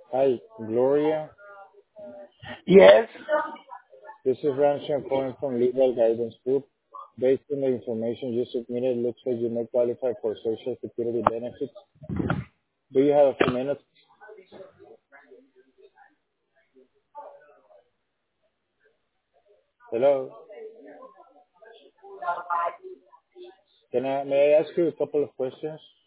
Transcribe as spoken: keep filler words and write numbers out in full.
Hi, Gloria. Yes. This is Ramsey. I'm calling from Legal Guidance Group. Based on the information you submitted, it looks like you may qualify for Social Security benefits. Do you have a few minutes? Hello. Can I, may I ask you a couple of questions?